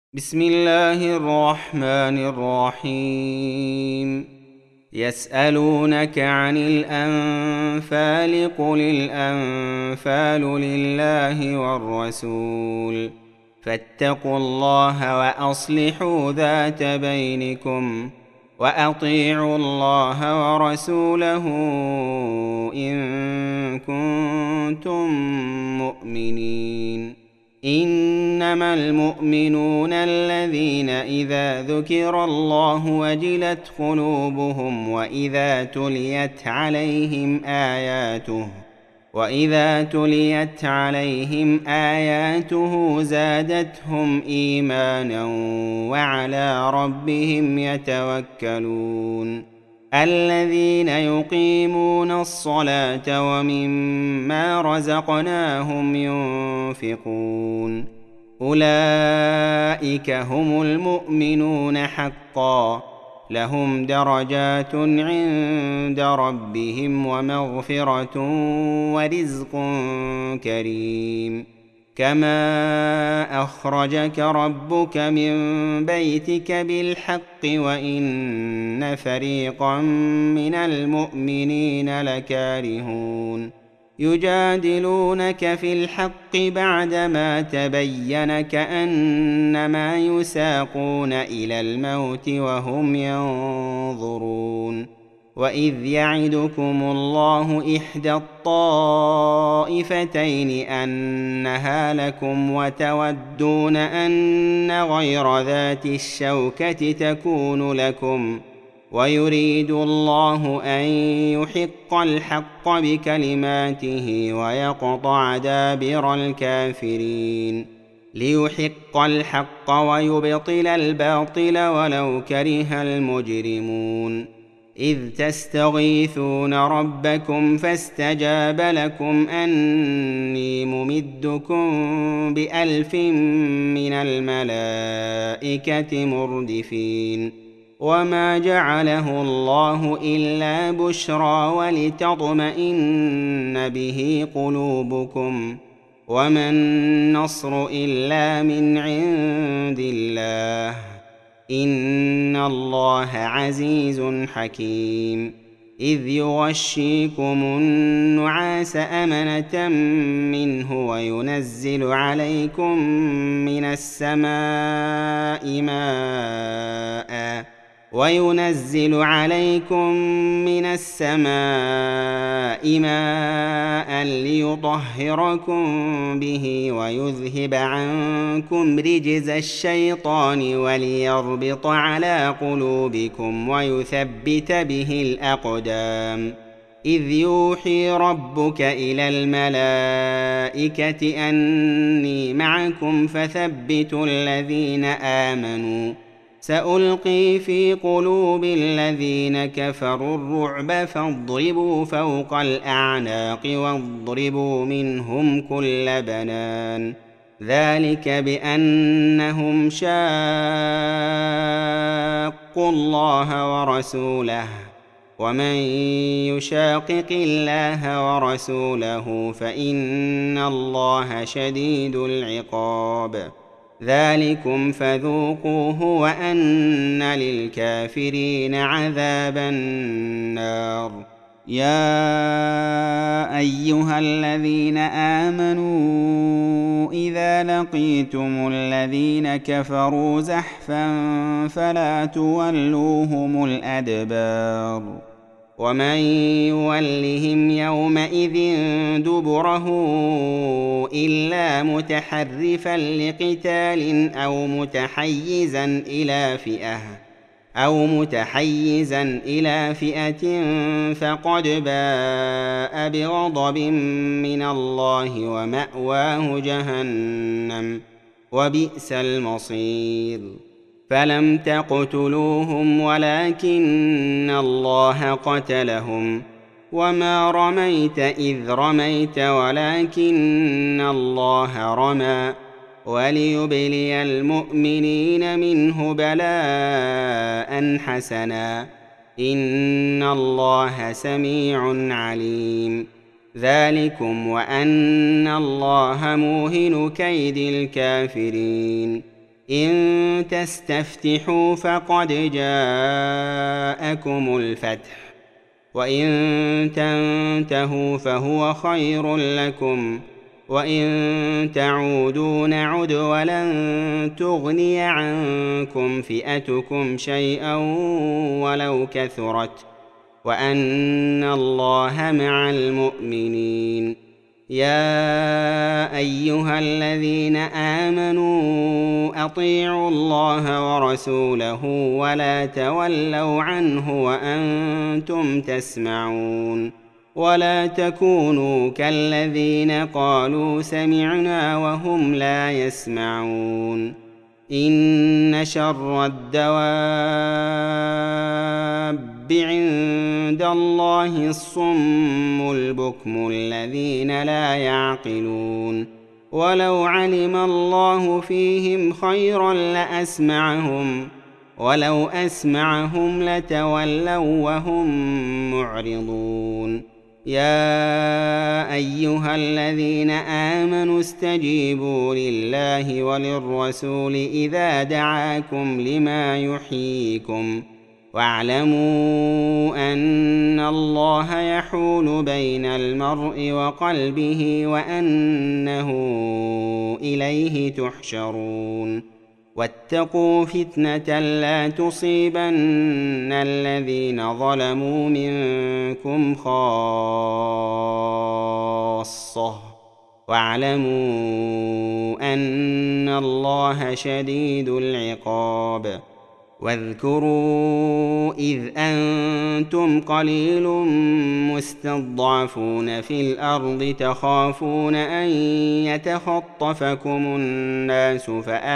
بسم الله الرحمن الرحيم. يسألونك عن الأنفال قل الأنفال لله والرسول فاتقوا الله وأصلحوا ذات بينكم وأطيعوا الله ورسوله إن كنتم مؤمنين. إنما المؤمنون الذين إذا ذكر الله وجلت قلوبهم وإذا تليت عليهم آياته زادتهم إيمانا وعلى ربهم يتوكلون. الذين يقيمون الصلاة ومما رزقناهم ينفقون أولئك هم المؤمنون حقا لهم درجات عند ربهم ومغفرة ورزق كريم. كما أخرجك ربك من بيتك بالحق وإن فريقا من المؤمنين لكارهون يجادلونك في الحق بعدما تبين كأنما يساقون إلى الموت وهم ينظرون. وإذ يعدكم الله إحدى الطائفتين أنها لكم وتودون أن غير ذات الشوكة تكون لكم ويريد الله أن يحق الحق بكلماته ويقطع دابر الكافرين ليحق الحق ويبطل الباطل ولو كره المجرمون. إذ تستغيثون ربكم فاستجاب لكم أني ممدكم ب1000 من الملائكة مردفين. وما جعله الله إلا بشرى ولتطمئن به قلوبكم وما النصر إلا من عند الله إن الله عزيز حكيم. إذ يغشيكم النعاس أمنة منه وينزل عليكم من السماء ماء ليطهركم به ويذهب عنكم رجز الشيطان وليربط على قلوبكم ويثبت به الأقدام. إذ يوحي ربك إلى الملائكة أني معكم فثبتوا الذين آمنوا سألقي في قلوب الذين كفروا الرعب فاضربوا فوق الأعناق واضربوا منهم كل بنان. ذلك بأنهم شاقوا الله ورسوله ومن يشاقق الله ورسوله فإن الله شديد العقاب. ذلكم فذوقوه وأن للكافرين عذاب النار. يا أيها الذين آمنوا إذا لقيتم الذين كفروا زحفا فلا تولوهم الأدبار. ومن يولهم يومئذ دبره إلا متحرفا لقتال أو متحيزا إلى فئة فقد باء بغضب من الله ومأواه جهنم وبئس المصير. فلم تقتلوهم ولكن الله قتلهم وما رميت إذ رميت ولكن الله رمى وليبلي المؤمنين منه بلاء حسنا إن الله سميع عليم. ذلكم وأن الله موهن كيد الكافرين. إن تستفتحوا فقد جاءكم الفتح وإن تنتهوا فهو خير لكم وإن تعودوا نعد ولن تغني عنكم فئتكم شيئا ولو كثرت وأن الله مع المؤمنين. يا أيها الذين آمنوا أطيعوا الله ورسوله ولا تولوا عنه وأنتم تسمعون ولا تكونوا كالذين قالوا سمعنا وهم لا يسمعون. إن شر الدواب عند الله الصم البكم الذين لا يعقلون. ولو علم الله فيهم خيرا لأسمعهم ولو أسمعهم لتولوا وهم معرضون. يا أيها الذين آمنوا استجيبوا لله وللرسول إذا دعاكم لما يحييكم واعلموا أن الله يحول بين المرء وقلبه وأنه إليه تحشرون. واتقوا فتنة لا تصيبن الذين ظلموا منكم خاصة واعلموا أن الله شديد العقاب. واذكروا إذ أنتم قليل مستضعفون في الأرض تخافون أن يتخطفكم الناس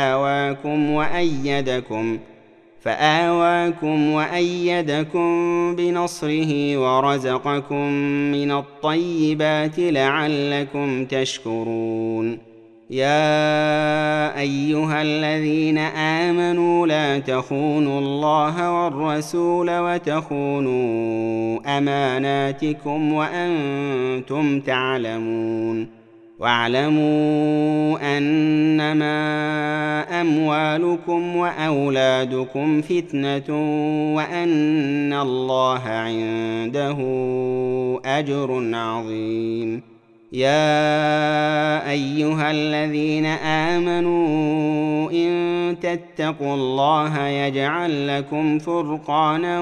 فآواكم وأيدكم بنصره ورزقكم من الطيبات لعلكم تشكرون. يا أيها الذين آمنوا لا تخونوا الله والرسول وتخونوا أماناتكم وأنتم تعلمون. واعلموا أنما أموالكم وأولادكم فتنة وأن الله عنده أجر عظيم. يا أيها الذين آمنوا إن تتقوا الله يجعل لكم فرقانا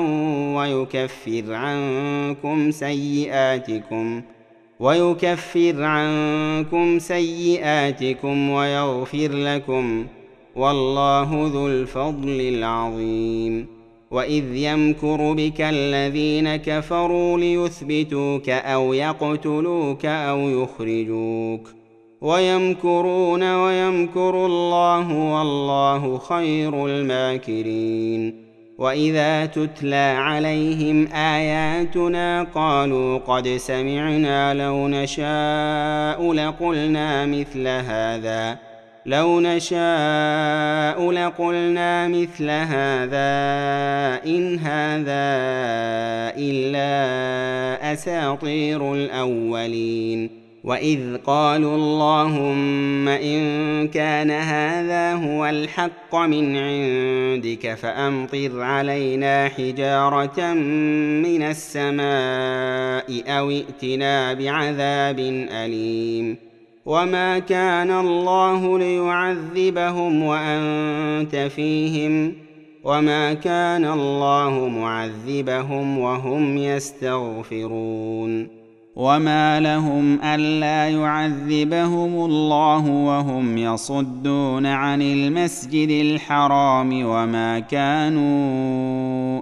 ويكفر عنكم سيئاتكم ويغفر لكم والله ذو الفضل العظيم. وإذ يمكر بك الذين كفروا ليثبتوك أو يقتلوك أو يخرجوك ويمكرون ويمكر الله والله خير الماكرين. وإذا تتلى عليهم آياتنا قالوا قد سمعنا لو نشاء لقلنا مثل هذا إن هذا إلا أساطير الأولين. وإذ قالوا اللهم إن كان هذا هو الحق من عندك فأمطر علينا حجارة من السماء أو ائتنا بعذاب أليم. وما كان الله ليعذبهم وأنت فيهم وما كان الله معذبهم وهم يستغفرون. وما لهم ألا يعذبهم الله وهم يصدون عن المسجد الحرام وما كانوا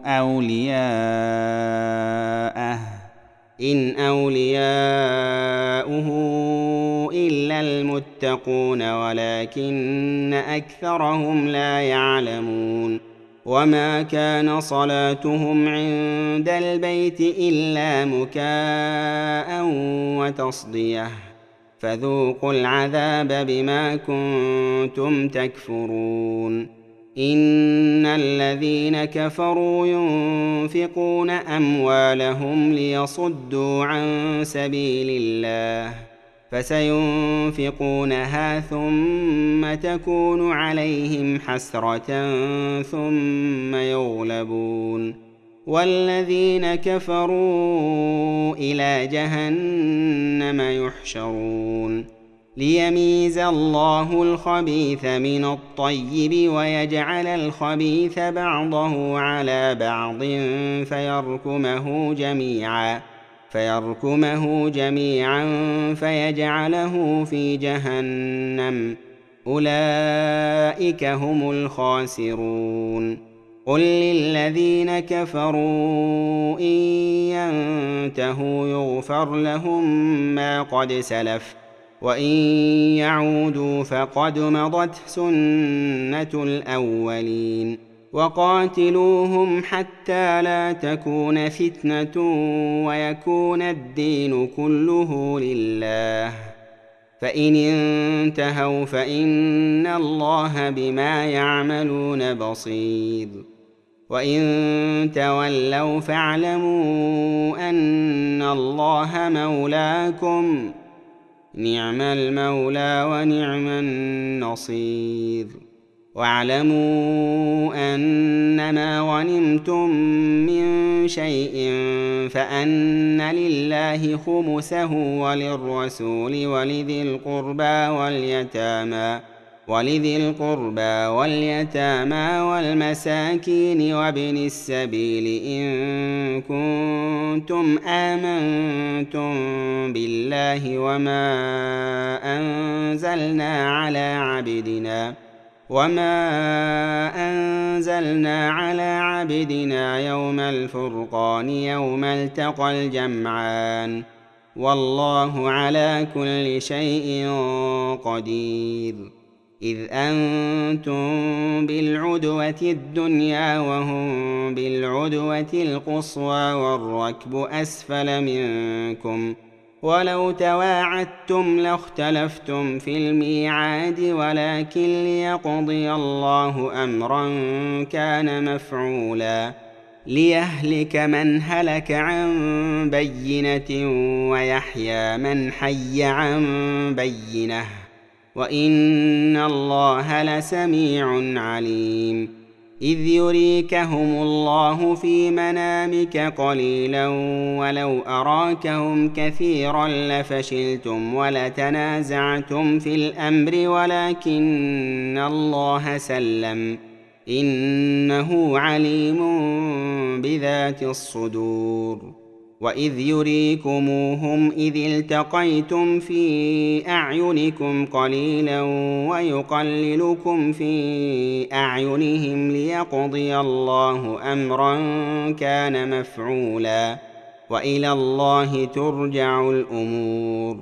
أولياءه إن أولياؤه إلا المتقون ولكن أكثرهم لا يعلمون. وما كان صلاتهم عند البيت إلا مكاء وتصدية فذوقوا العذاب بما كنتم تكفرون. إن الذين كفروا ينفقون أموالهم ليصدوا عن سبيل الله فسينفقونها ثم تكون عليهم حسرة ثم يغلبون والذين كفروا إلى جهنم يحشرون ليميز الله الخبيث من الطيب ويجعل الخبيث بعضه على بعض فيركمه جميعا فيجعله في جهنم أولئك هم الخاسرون قل للذين كفروا إن ينتهوا يغفر لهم ما قد سلف وإن يعودوا فقد مضت سنة الأولين وقاتلوهم حتى لا تكون فتنة ويكون الدين كله لله فإن انتهوا فإن الله بما يعملون بصير وإن تولوا فاعلموا أن الله مولاكم نعم المولى ونعم النصير واعلموا أنما غنمتم من شيء فأن لله خمسه وللرسول ولذي القربى واليتامى والمساكين وابن السبيل إن كنتم آمنتم بالله وما أنزلنا على عبدنا يوم الفرقان يوم التقى الجمعان والله على كل شيء قدير إذ أنتم بالعدوة الدنيا وهم بالعدوة القصوى والركب أسفل منكم ولو تواعدتم لاختلفتم في الميعاد ولكن ليقضي الله أمرا كان مفعولا ليهلك من هلك عن بينة ويحيى من حي عن بينة وإن الله لسميع عليم إذ يريكهم الله في منامك قليلا ولو أراكهم كثيرا لفشلتم ولتنازعتم في الأمر ولكن الله سلم إنه عليم بذات الصدور وإذ يريكموهم إذ التقيتم في أعينكم قليلا ويقللكم في أعينهم ليقضي الله أمرا كان مفعولا وإلى الله ترجع الأمور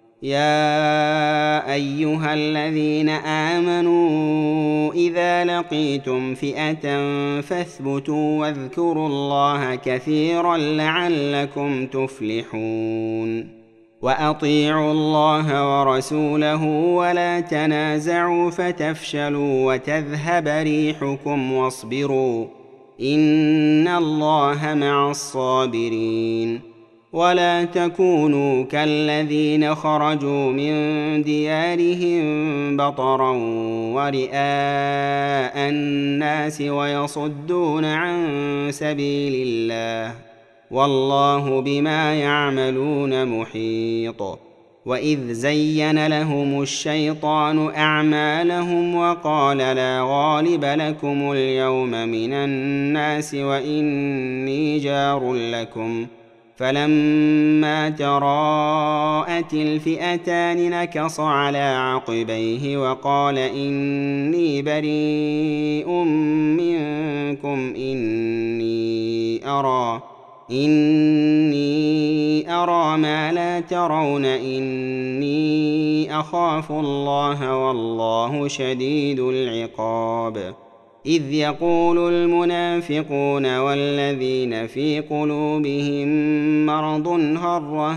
يا أيها الذين آمنوا إذا لقيتم فئة فاثبتوا واذكروا الله كثيرا لعلكم تفلحون وأطيعوا الله ورسوله ولا تنازعوا فتفشلوا وتذهب ريحكم واصبروا إن الله مع الصابرين ولا تكونوا كالذين خرجوا من ديارهم بطرا ورئاء الناس ويصدون عن سبيل الله والله بما يعملون محيط وإذ زين لهم الشيطان أعمالهم وقال لا غالب لكم اليوم من الناس وإني جار لكم فلما تراءت الفئتان نكص على عقبيه وقال إني بريء منكم إني أرى ما لا ترون إني أخاف الله والله شديد العقاب إذ يقول المنافقون والذين في قلوبهم مرض غر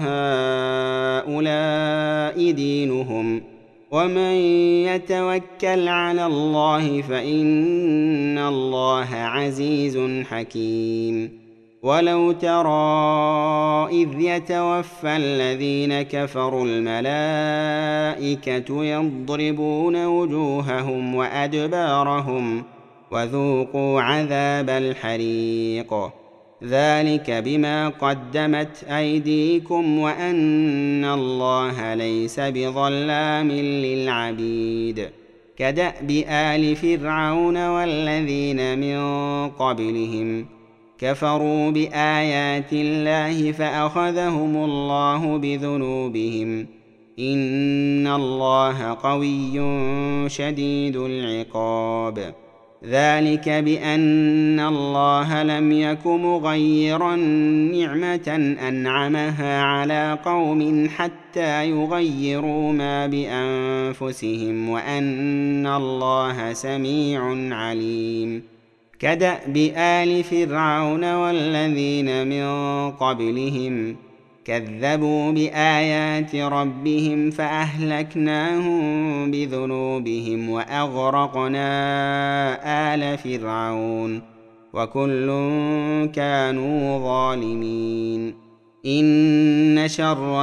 هؤلاء دينهم ومن يتوكل على الله فإن الله عزيز حكيم ولو ترى إذ يتوفى الذين كفروا الملائكة يضربون وجوههم وأدبارهم وذوقوا عذاب الحريق ذلك بما قدمت أيديكم وأن الله ليس بظلام للعبيد كدأب آل فرعون والذين من قبلهم كفروا بآيات الله فأخذهم الله بذنوبهم إن الله قوي شديد العقاب ذلك بأن الله لم يك مغيرا نعمة أنعمها على قوم حتى يغيروا ما بأنفسهم وأن الله سميع عليم كدأب آل فرعون والذين من قبلهم كذبوا بآيات ربهم فأهلكناهم بذنوبهم وأغرقنا آل فرعون وكل كانوا ظالمين إن شر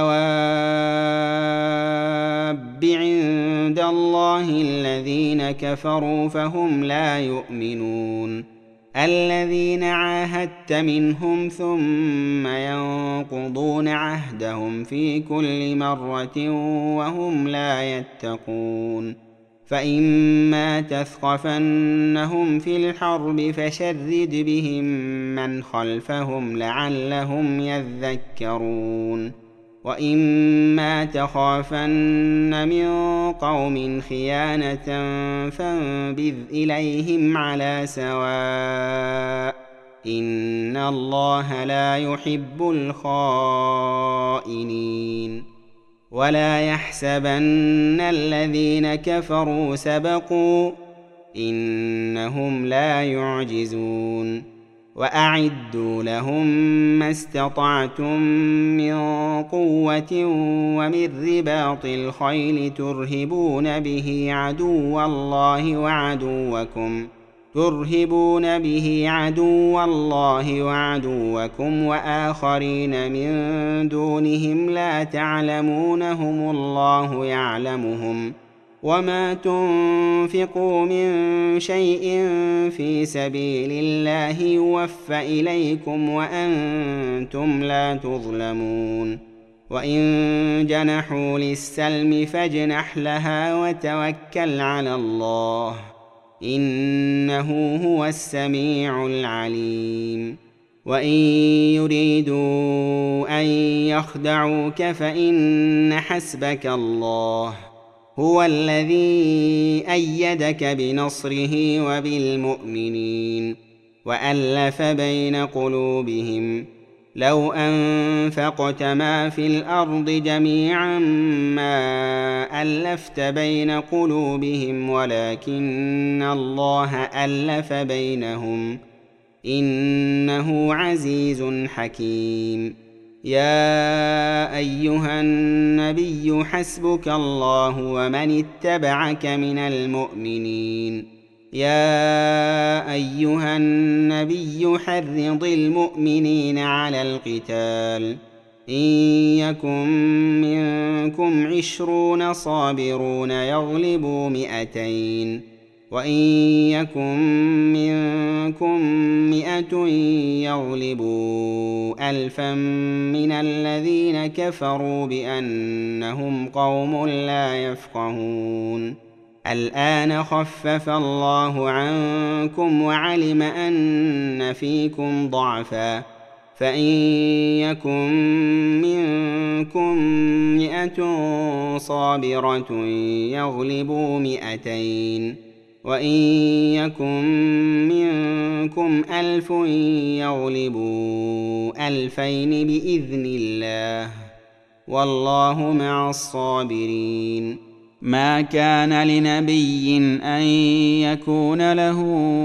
الدواب عند الله الذين كفروا فهم لا يؤمنون الذين عاهدت منهم ثم ينقضون عهدهم في كل مرة وهم لا يتقون فإما تثقفنهم في الحرب فشرد بهم من خلفهم لعلهم يذكرون وإما تخافن من قوم خيانة فانبذ إليهم على سواء إن الله لا يحب الخائنين ولا يحسبن الذين كفروا سبقوا إنهم لا يعجزون وأعدوا لهم ما استطعتم من قوة ومن رباط الخيل ترهبون به عدو الله وعدوكم وآخرين من دونهم لا تعلمونهم الله يعلمهم وما تنفقوا من شيء في سبيل الله يوفى إليكم وأنتم لا تظلمون وإن جنحوا للسلم فاجنح لها وتوكل على الله إنه هو السميع العليم وإن يريدوا أن يخدعوك فإن حسبك الله هو الذي أيدك بنصره وبالمؤمنين وألف بين قلوبهم لو أنفقت ما في الأرض جميعا ما ألفت بين قلوبهم ولكن الله ألف بينهم إنه عزيز حكيم يا أيها النبي حسبك الله ومن اتبعك من المؤمنين يا أيها النبي حرض المؤمنين على القتال إن يكن منكم 20 صابرون يغلبوا 200 وإن يكن منكم 100 يغلبوا 1000 من الذين كفروا بأنهم قوم لا يفقهون الآن خفف الله عنكم وعلم أن فيكم ضعفا فإن يكن منكم 100 صابرة يغلبوا 200 وإن يكن منكم 1000 يغلبوا 2000 بإذن الله والله مع الصابرين ما كان لنبي أن يكون له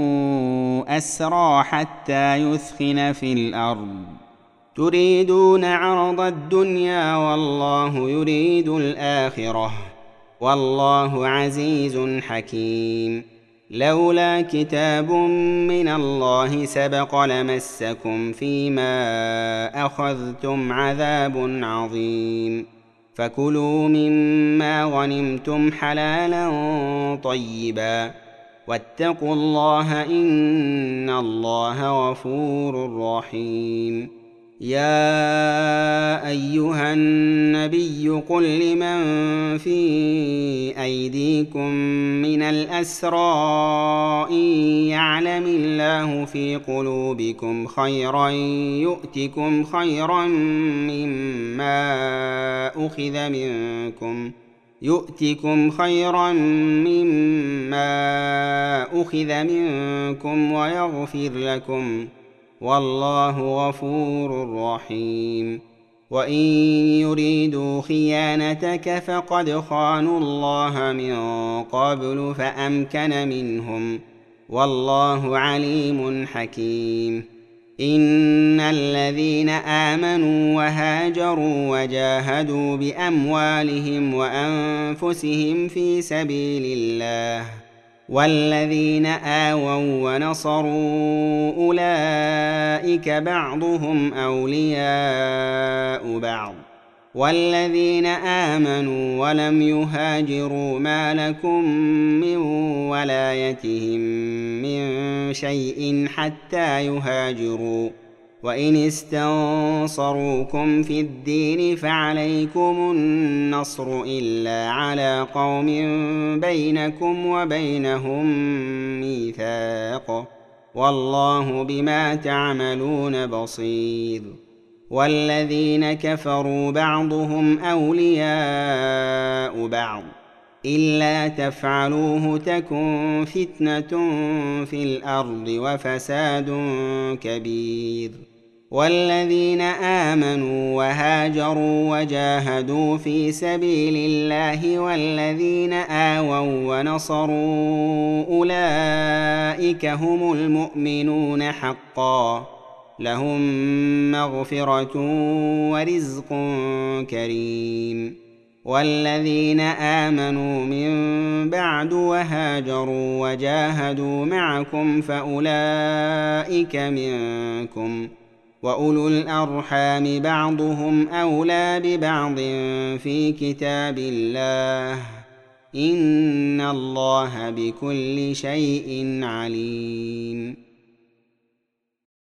أسرى حتى يثخن في الأرض تريدون عرض الدنيا والله يريد الآخرة والله عزيز حكيم لولا كتاب من الله سبق لمسكم فيما أخذتم عذاب عظيم. فكلوا مما غنمتم حلالا طيبا واتقوا الله إن الله غفور رحيم. يا أيها النبي قل لمن في أيديكم من الأسرى إن يعلم الله في قلوبكم خيرا يؤتكم خيرا مما أخذ منكم ويغفر لكم والله غفور رحيم. وإن يريدوا خيانتك فقد خانوا الله من قبل فأمكن منهم والله عليم حكيم. إن الذين آمنوا وهاجروا وجاهدوا بأموالهم وأنفسهم في سبيل الله والذين آووا ونصروا أولئك بعضهم أولياء بعض والذين آمنوا ولم يهاجروا ما لكم من ولايتهم من شيء حتى يهاجروا وإن استنصروكم في الدين فعليكم النصر إلا على قوم بينكم وبينهم ميثاق والله بما تعملون بصير. والذين كفروا بعضهم أولياء بعض إلا تفعلوه تكن فتنة في الأرض وفساد كبير. والذين آمنوا وهاجروا وجاهدوا في سبيل الله والذين آووا ونصروا أولئك هم المؤمنون حقا لهم مغفرة ورزق كريم. والذين آمنوا من بعد وهاجروا وجاهدوا معكم فأولئك منكم وأولو الأرحام بعضهم أولى ببعض في كتاب الله إن الله بكل شيء عليم.